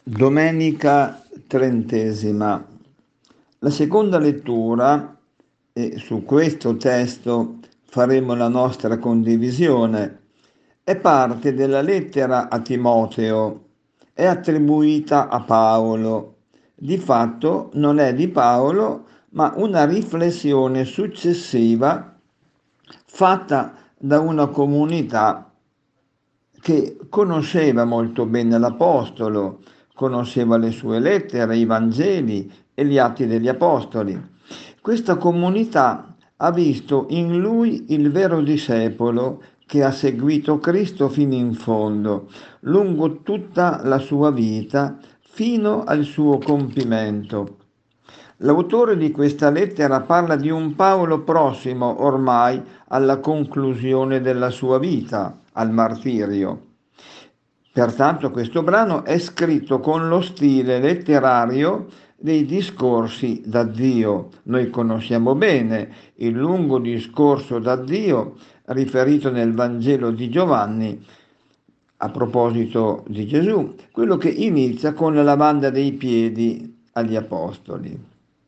Domenica trentesima. La seconda lettura, e su questo testo faremo la nostra condivisione, è parte della lettera a Timoteo, è attribuita a Paolo. Di fatto non è di Paolo, ma una riflessione successiva fatta da una comunità che conosceva molto bene l'Apostolo, conosceva le sue lettere, i Vangeli e gli Atti degli Apostoli. Questa comunità ha visto in lui il vero discepolo che ha seguito Cristo fino in fondo, lungo tutta la sua vita, fino al suo compimento. L'autore di questa lettera parla di un Paolo prossimo ormai alla conclusione della sua vita, al martirio. Pertanto questo brano è scritto con lo stile letterario dei discorsi da Dio. Noi conosciamo bene il lungo discorso da Dio riferito nel Vangelo di Giovanni a proposito di Gesù, quello che inizia con la lavanda dei piedi agli apostoli.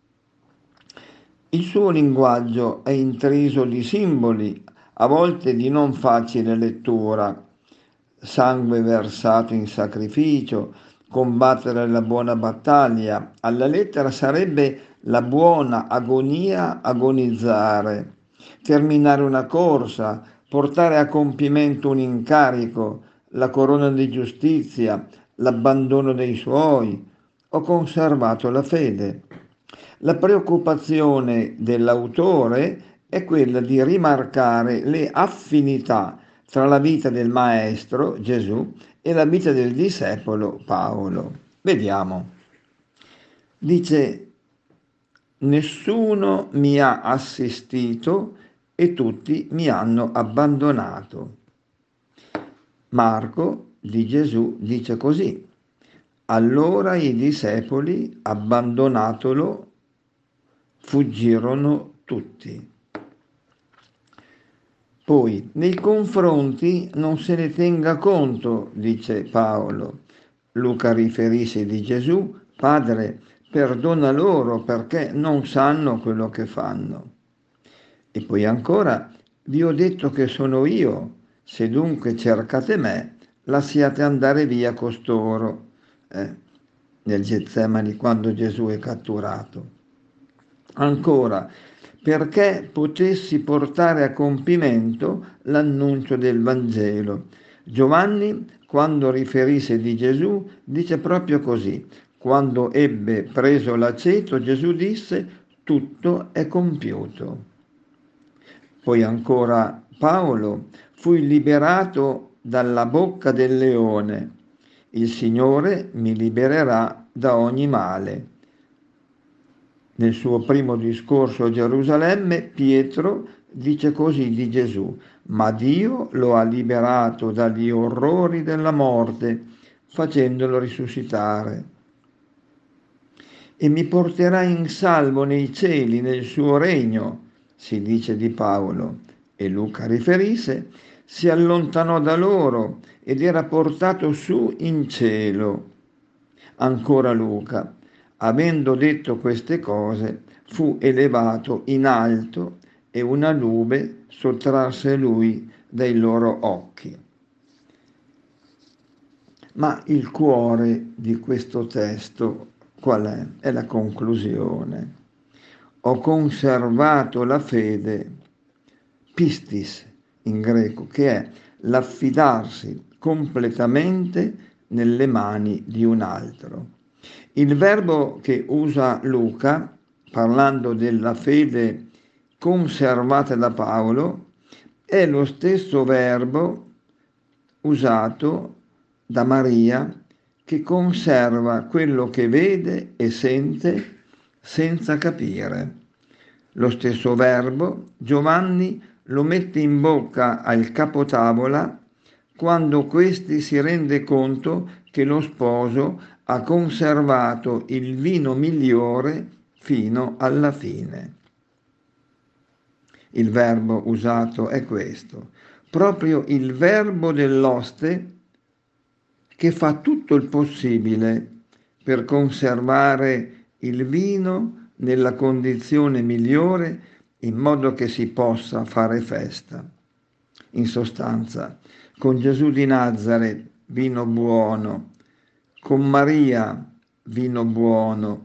Il suo linguaggio è intriso di simboli, a volte di non facile lettura: sangue versato in sacrificio, combattere la buona battaglia. Alla lettera sarebbe la buona agonia, agonizzare, terminare una corsa, portare a compimento un incarico, la corona di giustizia, l'abbandono dei suoi. Ho conservato la fede. La preoccupazione dell'autore è quella di rimarcare le affinità tra la vita del Maestro Gesù e la vita del discepolo Paolo. Vediamo. Dice: nessuno mi ha assistito e tutti mi hanno abbandonato. Marco di Gesù dice così: allora i discepoli, abbandonatolo, fuggirono tutti. Poi, nei confronti non se ne tenga conto, dice Paolo. Luca riferisce di Gesù: Padre, perdona loro perché non sanno quello che fanno. E poi ancora: vi ho detto che sono io, se dunque cercate me, lasciate andare via costoro. Nel Getsemani, quando Gesù è catturato. Ancora, perché potessi portare a compimento l'annuncio del Vangelo. Giovanni, quando riferisce di Gesù, dice proprio così: quando ebbe preso l'aceto, Gesù disse: tutto è compiuto. Poi ancora Paolo: fui liberato dalla bocca del leone, il Signore mi libererà da ogni male. Nel suo primo discorso a Gerusalemme, Pietro dice così di Gesù: ma Dio lo ha liberato dagli orrori della morte, facendolo risuscitare. E mi porterà in salvo nei cieli, nel suo regno, si dice di Paolo. E Luca riferisce: si allontanò da loro ed era portato su in cielo. Ancora Luca: avendo detto queste cose, fu elevato in alto e una nube sottrasse lui dai loro occhi. Ma il cuore di questo testo qual è? È la conclusione. Ho conservato la fede, pistis in greco, che è l'affidarsi completamente nelle mani di un altro. Il verbo che usa Luca, parlando della fede conservata da Paolo, è lo stesso verbo usato da Maria, che conserva quello che vede e sente senza capire. Lo stesso verbo Giovanni lo mette in bocca al capotavola quando questi si rende conto che lo sposo ha conservato il vino migliore fino alla fine. Il verbo usato è questo, proprio il verbo dell'oste che fa tutto il possibile per conservare il vino nella condizione migliore in modo che si possa fare festa. In sostanza, con Gesù di Nazaret, vino buono, con Maria, vino buono,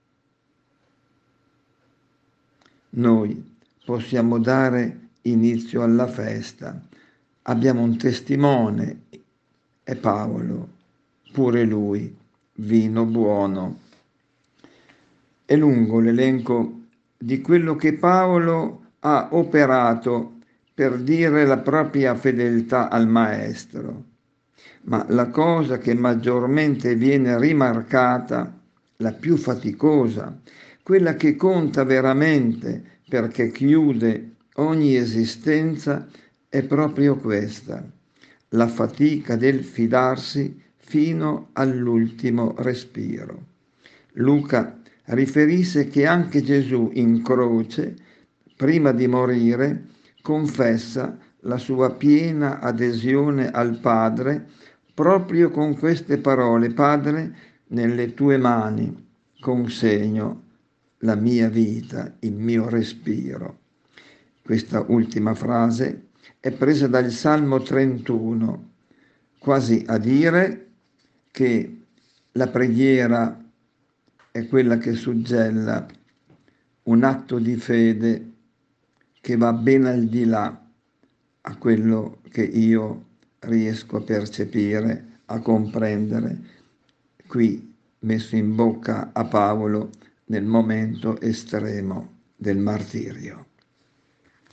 noi possiamo dare inizio alla festa. Abbiamo un testimone, è Paolo, pure lui, vino buono. È lungo l'elenco di quello che Paolo ha operato per dire la propria fedeltà al Maestro, ma la cosa che maggiormente viene rimarcata, la più faticosa, quella che conta veramente perché chiude ogni esistenza, è proprio questa, la fatica del fidarsi fino all'ultimo respiro. Luca riferisce che anche Gesù in croce, prima di morire, confessa la sua piena adesione al Padre proprio con queste parole: Padre, nelle tue mani consegno la mia vita, il mio respiro. Questa ultima frase è presa dal Salmo 31, quasi a dire che la preghiera è quella che suggella un atto di fede che va ben al di là a quello che io riesco a percepire, a comprendere, qui messo in bocca a Paolo nel momento estremo del martirio.